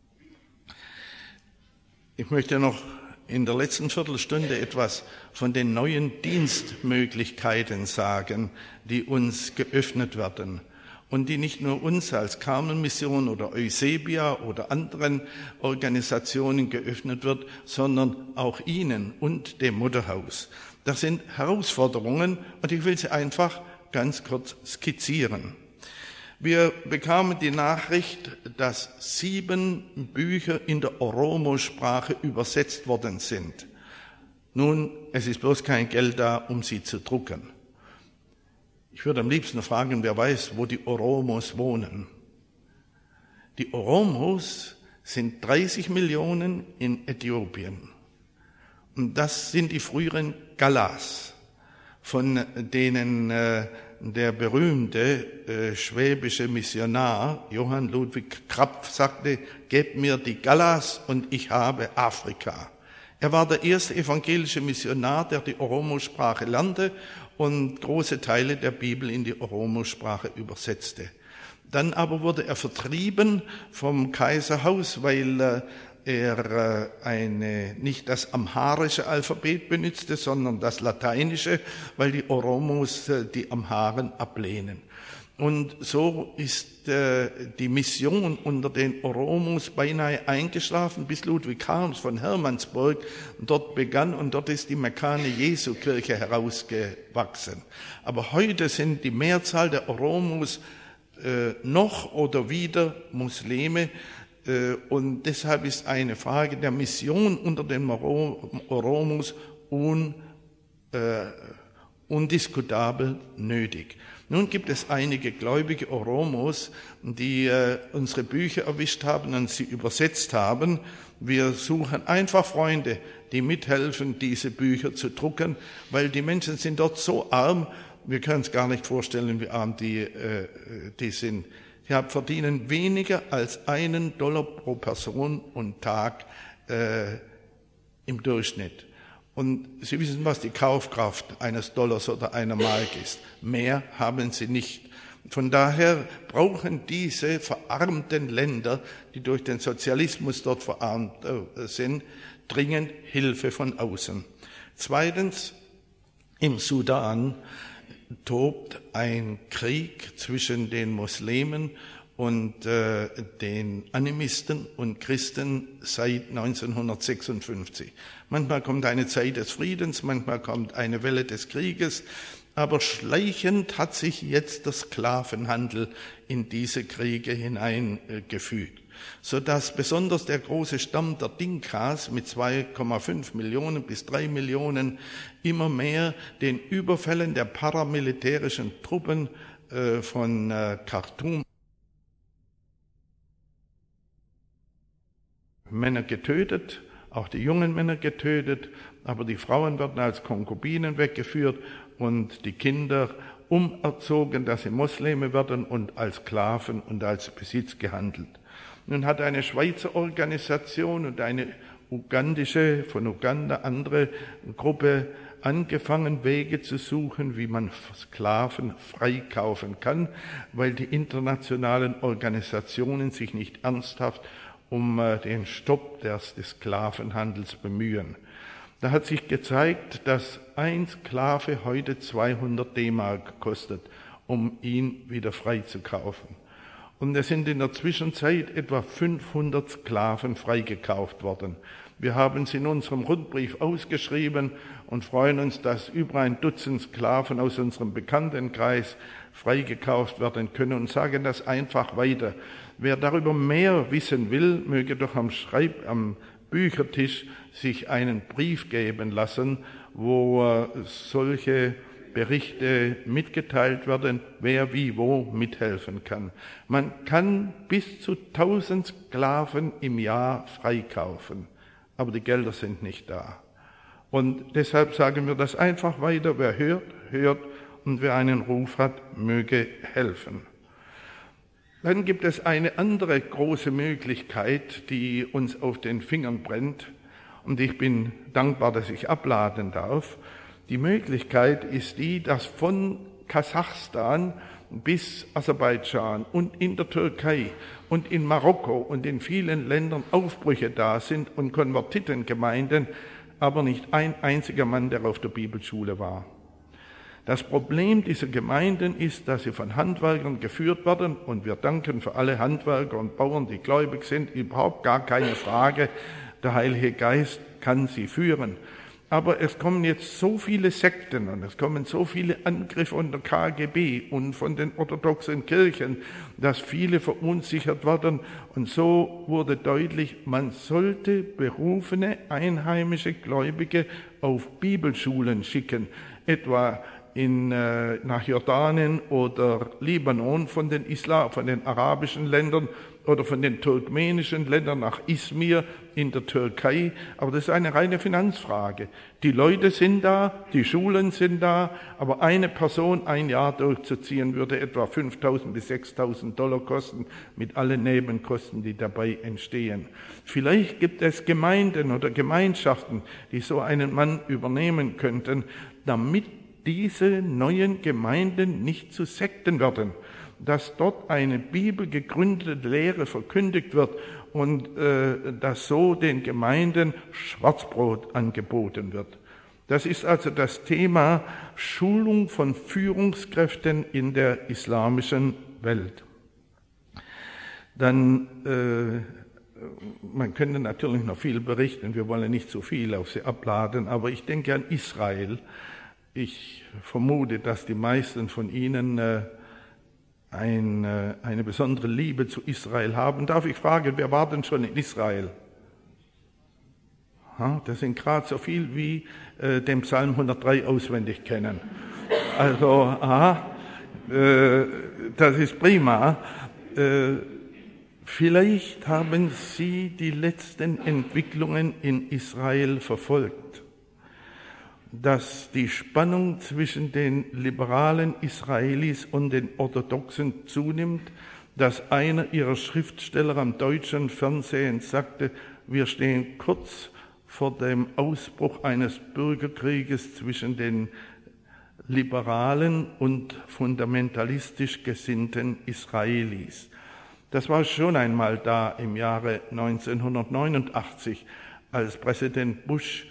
Ich möchte noch in der letzten Viertelstunde etwas von den neuen Dienstmöglichkeiten sagen, die uns geöffnet werden und die nicht nur uns als Karmelmission oder Eusebia oder anderen Organisationen geöffnet wird, sondern auch Ihnen und dem Mutterhaus. Das sind Herausforderungen und ich will sie einfach ganz kurz skizzieren. Wir bekamen die Nachricht, dass 7 Bücher in der Oromo-Sprache übersetzt worden sind. Nun, es ist bloß kein Geld da, um sie zu drucken. Ich würde am liebsten fragen, wer weiß, wo die Oromos wohnen. Die Oromos sind 30 Millionen in Äthiopien. Und das sind die früheren Gallas, von denen der berühmte schwäbische Missionar Johann Ludwig Krapf sagte, gebt mir die Gallas und ich habe Afrika. Er war der erste evangelische Missionar, der die Oromo-Sprache lernte und große Teile der Bibel in die Oromo-Sprache übersetzte. Dann aber wurde er vertrieben vom Kaiserhaus, weil er nicht das amharische Alphabet benutzte, sondern das lateinische, weil die Oromos die Amharen ablehnen. Und so ist die Mission unter den Oromos beinahe eingeschlafen, bis Ludwig Harms von Hermannsburg dort begann und dort ist die Mekane Jesu Kirche herausgewachsen. Aber heute sind die Mehrzahl der Oromos noch oder wieder Muslime, und deshalb ist eine Frage der Mission unter den Oromos undiskutabel nötig. Nun gibt es einige gläubige Oromos, die unsere Bücher erwischt haben und sie übersetzt haben. Wir suchen einfach Freunde, die mithelfen, diese Bücher zu drucken, weil die Menschen sind dort so arm, wir können uns gar nicht vorstellen, wie arm die sind. verdienen weniger als $1 pro Person und Tag im Durchschnitt. Und Sie wissen, was die Kaufkraft eines Dollars oder einer Mark ist. Mehr haben sie nicht. Von daher brauchen diese verarmten Länder, die durch den Sozialismus dort verarmt sind, dringend Hilfe von außen. Zweitens, im Sudan tobt ein Krieg zwischen den Muslimen und den Animisten und Christen seit 1956. Manchmal kommt eine Zeit des Friedens, manchmal kommt eine Welle des Krieges, aber schleichend hat sich jetzt der Sklavenhandel in diese Kriege hineingefügt, sodass besonders der große Stamm der Dinkas mit 2,5 Millionen bis 3 Millionen immer mehr den Überfällen der paramilitärischen Truppen von Khartoum Männer getötet, auch die jungen Männer getötet, aber die Frauen werden als Konkubinen weggeführt und die Kinder umerzogen, dass sie Muslime werden und als Sklaven und als Besitz gehandelt. Nun hat eine Schweizer Organisation und eine ugandische, von Uganda andere Gruppe angefangen, Wege zu suchen, wie man Sklaven freikaufen kann, weil die internationalen Organisationen sich nicht ernsthaft um den Stopp des Sklavenhandels bemühen. Da hat sich gezeigt, dass ein Sklave heute 200 D-Mark kostet, um ihn wieder freizukaufen. Und es sind in der Zwischenzeit etwa 500 Sklaven freigekauft worden. Wir haben sie in unserem Rundbrief ausgeschrieben und freuen uns, dass über 1 Dutzend Sklaven aus unserem Bekanntenkreis freigekauft werden können und sagen das einfach weiter. Wer darüber mehr wissen will, möge doch am Büchertisch sich einen Brief geben lassen, wo solche Berichte mitgeteilt werden, wer wie wo mithelfen kann. Man kann bis zu 1000 Sklaven im Jahr freikaufen, aber die Gelder sind nicht da. Und deshalb sagen wir das einfach weiter, wer hört, hört, und wer einen Ruf hat, möge helfen. Dann gibt es eine andere große Möglichkeit, die uns auf den Fingern brennt, und ich bin dankbar, dass ich abladen darf. Die Möglichkeit ist die, dass von Kasachstan bis Aserbaidschan und in der Türkei und in Marokko und in vielen Ländern Aufbrüche da sind und Konvertitengemeinden, aber nicht ein einziger Mann, der auf der Bibelschule war. Das Problem dieser Gemeinden ist, dass sie von Handwerkern geführt werden, und wir danken für alle Handwerker und Bauern, die gläubig sind, überhaupt gar keine Frage. Der Heilige Geist kann sie führen. Aber es kommen jetzt so viele Sekten und es kommen so viele Angriffe unter KGB und von den orthodoxen Kirchen, dass viele verunsichert werden. Und so wurde deutlich, man sollte berufene einheimische Gläubige auf Bibelschulen schicken, etwa nach Jordanien oder Libanon von den arabischen Ländern oder von den turkmenischen Ländern nach Izmir in der Türkei. Aber das ist eine reine Finanzfrage. Die Leute sind da, die Schulen sind da, aber eine Person ein Jahr durchzuziehen würde etwa $5.000 bis $6.000 kosten, mit allen Nebenkosten, die dabei entstehen. Vielleicht gibt es Gemeinden oder Gemeinschaften, die so einen Mann übernehmen könnten, damit diese neuen Gemeinden nicht zu Sekten werden, dass dort eine bibelgegründete Lehre verkündigt wird und dass so den Gemeinden Schwarzbrot angeboten wird. Das ist also das Thema Schulung von Führungskräften in der islamischen Welt. Dann, man könnte natürlich noch viel berichten, wir wollen nicht zu viel auf Sie abladen, aber ich denke an Israel. Ich vermute, dass die meisten von Ihnen eine besondere Liebe zu Israel haben. Darf ich fragen, wer war denn schon in Israel? Das sind gerade so viel wie den Psalm 103 auswendig kennen. Also, das ist prima. Vielleicht haben Sie die letzten Entwicklungen in Israel verfolgt, dass die Spannung zwischen den liberalen Israelis und den Orthodoxen zunimmt, dass einer ihrer Schriftsteller am deutschen Fernsehen sagte, wir stehen kurz vor dem Ausbruch eines Bürgerkrieges zwischen den liberalen und fundamentalistisch gesinnten Israelis. Das war schon einmal da im Jahre 1989, als Präsident Bush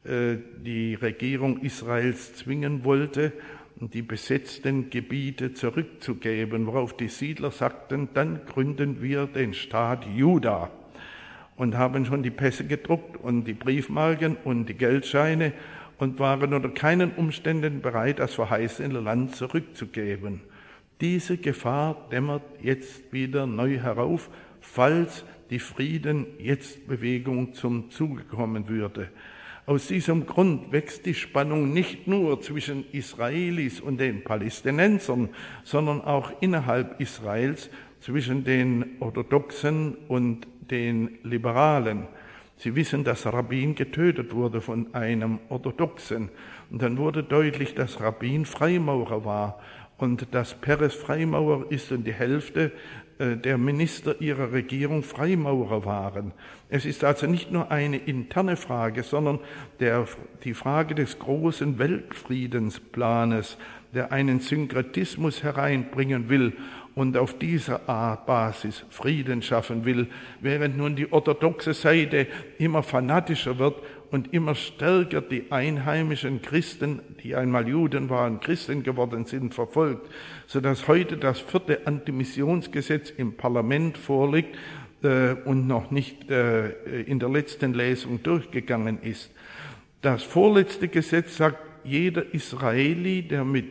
die Regierung Israels zwingen wollte, die besetzten Gebiete zurückzugeben, worauf die Siedler sagten, dann gründen wir den Staat Juda, und haben schon die Pässe gedruckt und die Briefmarken und die Geldscheine und waren unter keinen Umständen bereit, das verheißene Land zurückzugeben. Diese Gefahr dämmert jetzt wieder neu herauf, falls die Frieden-Jetzt-Bewegung zum Zuge kommen würde. Aus diesem Grund wächst die Spannung nicht nur zwischen Israelis und den Palästinensern, sondern auch innerhalb Israels zwischen den Orthodoxen und den Liberalen. Sie wissen, dass Rabin getötet wurde von einem Orthodoxen. Und dann wurde deutlich, dass Rabin Freimaurer war und dass Peres Freimaurer ist und die Hälfte der Minister ihrer Regierung Freimaurer waren. Es ist also nicht nur eine interne Frage, sondern die Frage des großen Weltfriedensplanes, der einen Synkretismus hereinbringen will und auf dieser Basis Frieden schaffen will, während nun die orthodoxe Seite immer fanatischer wird und immer stärker die einheimischen Christen, die einmal Juden waren, Christen geworden sind, verfolgt, sodass heute das 4. Antimissionsgesetz im Parlament vorliegt und noch nicht in der letzten Lesung durchgegangen ist. Das vorletzte Gesetz sagt, jeder Israeli,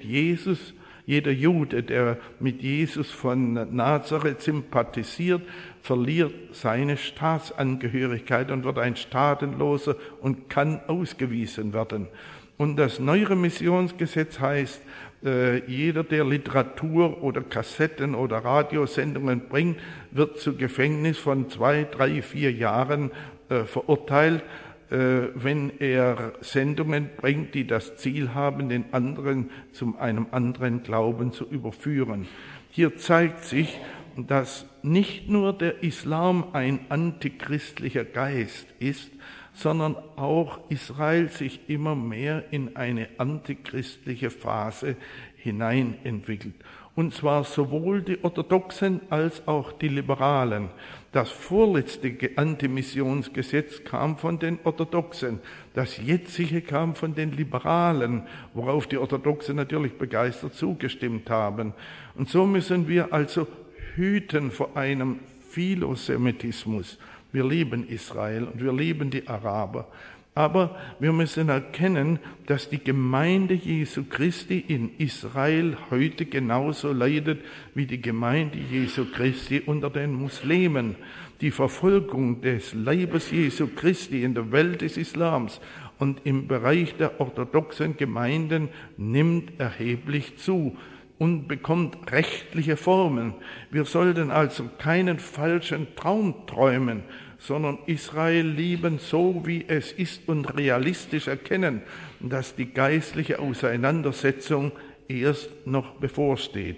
jeder Jude, der mit Jesus von Nazareth sympathisiert, verliert seine Staatsangehörigkeit und wird ein Staatenloser und kann ausgewiesen werden. Und das neuere Missionsgesetz heißt, jeder, der Literatur oder Kassetten oder Radiosendungen bringt, wird zu Gefängnis von 2, 3, 4 Jahren verurteilt, wenn er Sendungen bringt, die das Ziel haben, den anderen zu einem anderen Glauben zu überführen. Hier zeigt sich, dass nicht nur der Islam ein antichristlicher Geist ist, sondern auch Israel sich immer mehr in eine antichristliche Phase hineinentwickelt. Und zwar sowohl die Orthodoxen als auch die Liberalen. Das vorletzte Antimissionsgesetz kam von den Orthodoxen. Das jetzige kam von den Liberalen, worauf die Orthodoxen natürlich begeistert zugestimmt haben. Und so müssen wir also hüten vor einem Philosemitismus. Wir lieben Israel und wir lieben die Araber. Aber wir müssen erkennen, dass die Gemeinde Jesu Christi in Israel heute genauso leidet wie die Gemeinde Jesu Christi unter den Muslimen. Die Verfolgung des Leibes Jesu Christi in der Welt des Islams und im Bereich der orthodoxen Gemeinden nimmt erheblich zu und bekommt rechtliche Formen. Wir sollten also keinen falschen Traum träumen, sondern Israel lieben, so wie es ist, und realistisch erkennen, dass die geistliche Auseinandersetzung erst noch bevorsteht.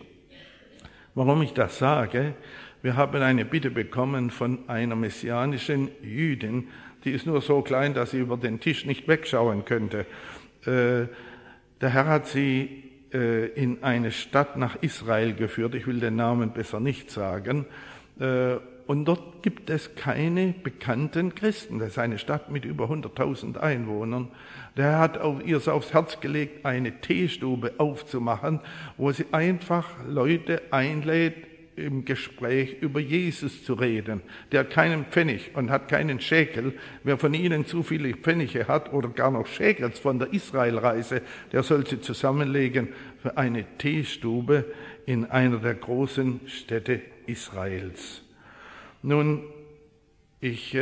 Warum ich das sage? Wir haben eine Bitte bekommen von einer messianischen Jüdin, die ist nur so klein, dass sie über den Tisch nicht wegschauen könnte. Der Herr hat sie in eine Stadt nach Israel geführt, ich will den Namen besser nicht sagen, und dort gibt es keine bekannten Christen. Das ist eine Stadt mit über 100.000 Einwohnern. Der Herr hat ihr aufs Herz gelegt, eine Teestube aufzumachen, wo sie einfach Leute einlädt, im Gespräch über Jesus zu reden. Der hat keinen Pfennig und hat keinen Schäkel. Wer von Ihnen zu viele Pfennige hat oder gar noch Schäkels von der Israelreise, der soll sie zusammenlegen für eine Teestube in einer der großen Städte Israels. Nun, ich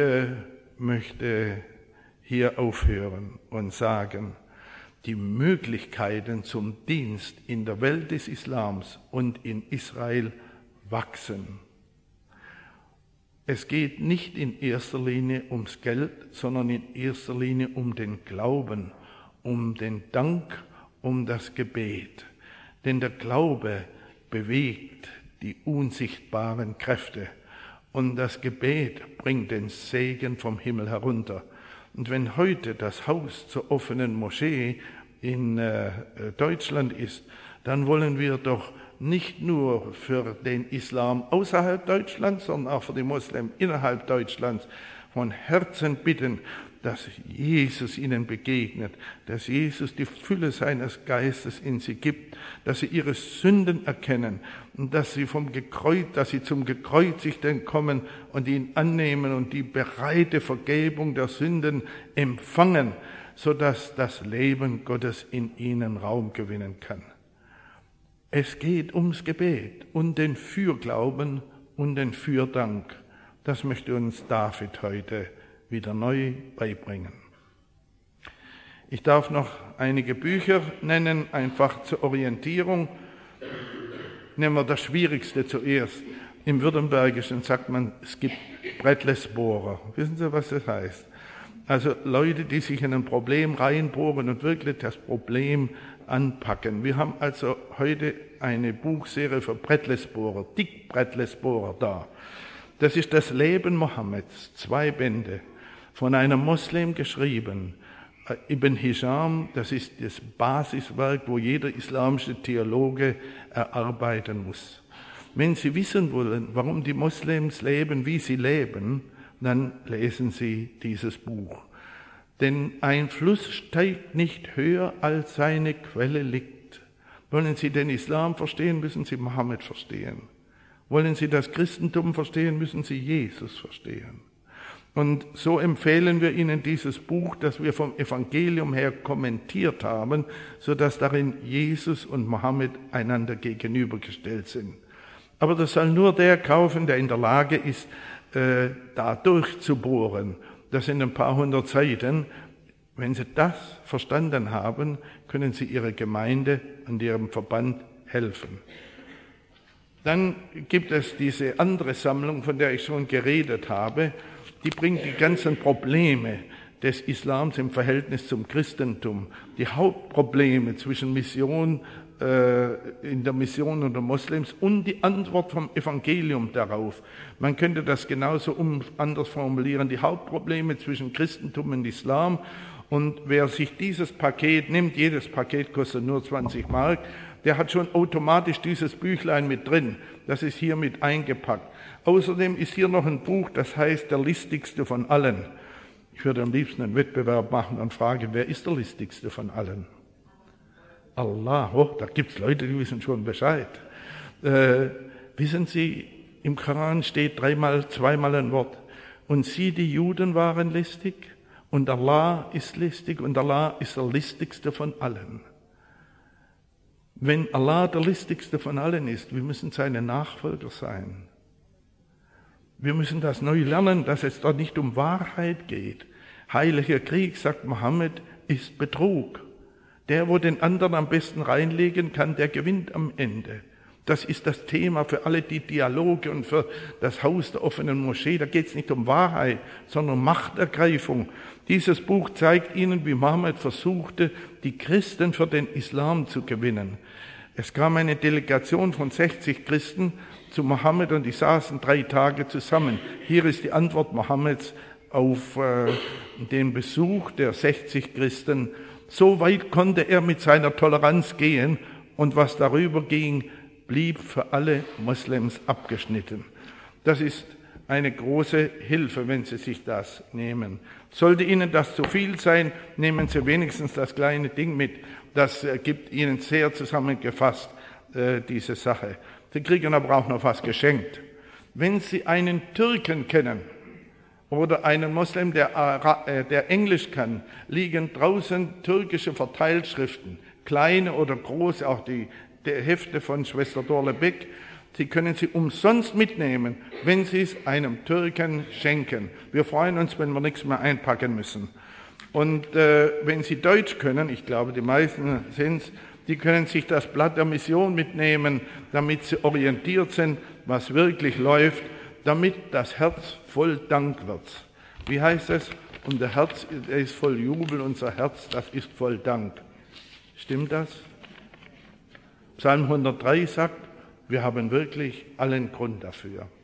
möchte hier aufhören und sagen, die Möglichkeiten zum Dienst in der Welt des Islams und in Israel wachsen. Es geht nicht in erster Linie ums Geld, sondern in erster Linie um den Glauben, um den Dank, um das Gebet. Denn der Glaube bewegt die unsichtbaren Kräfte. Und das Gebet bringt den Segen vom Himmel herunter. Und wenn heute das Haus zur offenen Moschee in Deutschland ist, dann wollen wir doch nicht nur für den Islam außerhalb Deutschlands, sondern auch für die Muslimen innerhalb Deutschlands von Herzen bitten, dass Jesus ihnen begegnet, dass Jesus die Fülle seines Geistes in sie gibt, dass sie ihre Sünden erkennen und dass sie zum Gekreuzigten kommen und ihn annehmen und die bereite Vergebung der Sünden empfangen, sodass das Leben Gottes in ihnen Raum gewinnen kann. Es geht ums Gebet und den Fürglauben und den Fürdank. Das möchte uns David heute wieder neu beibringen. Ich darf noch einige Bücher nennen, einfach zur Orientierung. Nehmen wir das Schwierigste zuerst. Im Württembergischen sagt man, es gibt Brettlesbohrer. Wissen Sie, was das heißt? Also Leute, die sich in ein Problem reinbohren und wirklich das Problem anpacken. Wir haben also heute eine Buchserie für Brettlesbohrer, Dick Brettlesbohrer da. Das ist das Leben Mohammeds, 2 Bände, von einem Moslem geschrieben. Ibn Hisham, das ist das Basiswerk, wo jeder islamische Theologe erarbeiten muss. Wenn Sie wissen wollen, warum die Moslems leben, wie sie leben, dann lesen Sie dieses Buch. Denn ein Fluss steigt nicht höher, als seine Quelle liegt. Wollen Sie den Islam verstehen, müssen Sie Mohammed verstehen. Wollen Sie das Christentum verstehen, müssen Sie Jesus verstehen. Und so empfehlen wir Ihnen dieses Buch, das wir vom Evangelium her kommentiert haben, sodass darin Jesus und Mohammed einander gegenübergestellt sind. Aber das soll nur der kaufen, der in der Lage ist, da durchzubohren. Das sind ein paar hundert Seiten. Wenn Sie das verstanden haben, können Sie Ihrer Gemeinde und Ihrem Verband helfen. Dann gibt es diese andere Sammlung, von der ich schon geredet habe. Die bringt die ganzen Probleme des Islams im Verhältnis zum Christentum, die Hauptprobleme zwischen Mission, in der Mission und der Moslems und die Antwort vom Evangelium darauf. Man könnte das genauso anders formulieren, die Hauptprobleme zwischen Christentum und Islam. Und wer sich dieses Paket nimmt, jedes Paket kostet nur 20 Mark, der hat schon automatisch dieses Büchlein mit drin. Das ist hier mit eingepackt. Außerdem ist hier noch ein Buch, das heißt Der listigste von allen. Ich würde am liebsten einen Wettbewerb machen und fragen, wer ist der listigste von allen? Allah, da gibt's Leute, die wissen schon Bescheid. Wissen Sie, im Koran steht zweimal ein Wort. Und sie, die Juden, waren listig und Allah ist listig und Allah ist der listigste von allen. Wenn Allah der listigste von allen ist, wir müssen seine Nachfolger sein. Wir müssen das neu lernen, dass es dort nicht um Wahrheit geht. Heiliger Krieg, sagt Mohammed, ist Betrug. Der, wo den anderen am besten reinlegen kann, der gewinnt am Ende. Das ist das Thema für alle die Dialoge und für das Haus der offenen Moschee. Da geht es nicht um Wahrheit, sondern um Machtergreifung. Dieses Buch zeigt Ihnen, wie Mohammed versuchte, die Christen für den Islam zu gewinnen. Es kam eine Delegation von 60 Christen zu Mohammed und die saßen 3 Tage zusammen. Hier ist die Antwort Mohammeds auf den Besuch der 60 Christen. So weit konnte er mit seiner Toleranz gehen und was darüber ging, blieb für alle Moslems abgeschnitten. Das ist eine große Hilfe, wenn Sie sich das nehmen. Sollte Ihnen das zu viel sein, nehmen Sie wenigstens das kleine Ding mit. Das gibt Ihnen sehr zusammengefasst diese Sache. Sie kriegen aber auch noch was geschenkt. Wenn Sie einen Türken kennen oder einen Moslem, der Englisch kann, liegen draußen türkische Verteilschriften, kleine oder große, auch die Hefte von Schwester Dorle Beck. Sie können sie umsonst mitnehmen, wenn Sie es einem Türken schenken. Wir freuen uns, wenn wir nichts mehr einpacken müssen. Und wenn Sie Deutsch können, ich glaube, die meisten sind es, die können sich das Blatt der Mission mitnehmen, damit sie orientiert sind, was wirklich läuft, damit das Herz voll Dank wird. Wie heißt es? Unser Herz ist voll Jubel, unser Herz, das ist voll Dank. Stimmt das? Psalm 103 sagt, Wir haben wirklich allen Grund dafür.